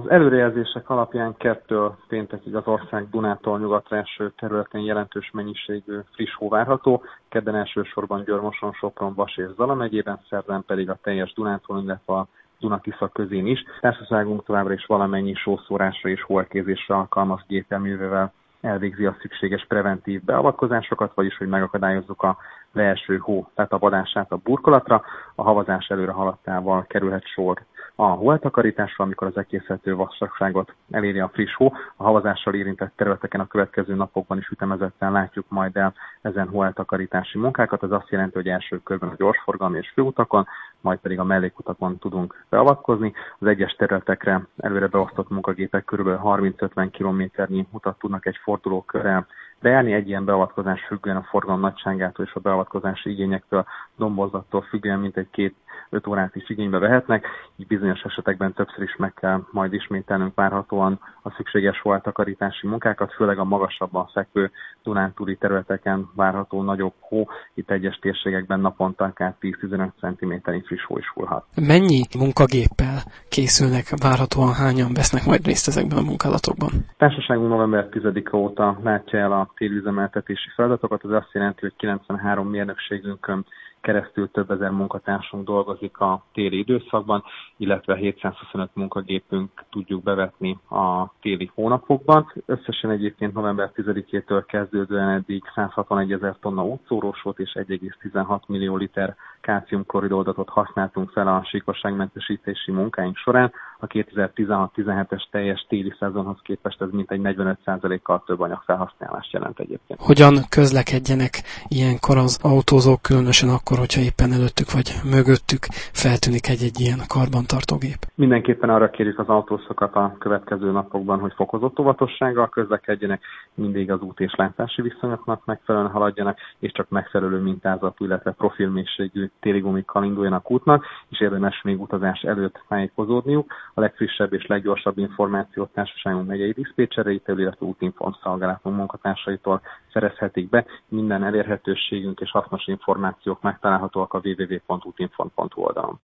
Az előrejelzések alapján kettől péntekig az ország Dunától nyugatra eső területén jelentős mennyiségű friss hó várható, kedden elsősorban Győr-Moson, Sopron, Vas és Zala megyében, szerdán pedig a teljes Dunántúl, illetve a Duna-Tisza közén is. Társaságunk továbbra is valamennyi sószórásra és hóelkézésre alkalmas gépjárművével elvégzi a szükséges preventív beavatkozásokat, vagyis hogy megakadályozzuk a leeső hó letapadását a burkolatra. A havazás előre haladtával kerülhet sor a hóeltakarításra, amikor az ekészhető vastagságot eléri a friss hó. A havazással érintett területeken a következő napokban is ütemezetten látjuk majd el ezen hóeltakarítási munkákat. Ez azt jelenti, hogy első körben a gyorsforgalmi és főutakon, majd pedig a mellékutakon tudunk beavatkozni. Az egyes területekre előre beosztott munkagépek kb. 30-50 kilométernyi utat tudnak egy fordulókörrel bejárni. Egy ilyen beavatkozás függően a forgalom nagyságától és a beavatkozási igényektől, dombozattól függően mintegy 2-5 órát is igénybe vehetnek, így bizonyos esetekben többször is meg kell majd ismételnünk várhatóan a szükséges hóeltakarítási munkákat, főleg a magasabban fekvő Dunántúli területeken várható nagyobb hó, itt egyes térségekben naponta akár 10-15 cm friss hó is hullhat. Mennyi munkagéppel készülnek, várhatóan hányan vesznek majd részt ezekben a munkálatokban? Társaságunk november 10-e óta látja el a téli üzemeltetési feladatokat, ez azt jelenti, hogy 93 mérnökségünkön keresztül több ezer munkatársunk dolgozik a téli időszakban, illetve 725 munkagépünk tudjuk bevetni a téli hónapokban. Összesen egyébként november 10-től kezdődően eddig 161 000 tonna útszórós volt és 1,16 millió liter kálciumkloridoldatot használtunk fel a síkosságmentesítési munkáink során. A 2016-17-es teljes téli szezonhoz képest ez mintegy 45%-kal több anyagfelhasználást jelent egyébként. Hogyan közlekedjenek ilyenkor az autózók, különösen akkor, hogyha éppen előttük vagy mögöttük feltűnik egy ilyen karbantartógép? Mindenképpen arra kérjük az autósokat a következő napokban, hogy fokozott óvatossággal közlekedjenek, mindig az út és látási viszonyoknak megfelelően haladjanak, és csak megfelelő mintázatú, illetve profilmészségű téligumikkal induljanak útnak, és érdemes még utazás előtt tájékozódniuk. A legfrissebb és leggyorsabb információt társaságunk megyei diszpécsereitől, illetve útinform szolgálatunk munkatársaitól szerezhetik be. Minden elérhetőségünk és hasznos információk megtalálhatóak a www.utinform.hu oldalon.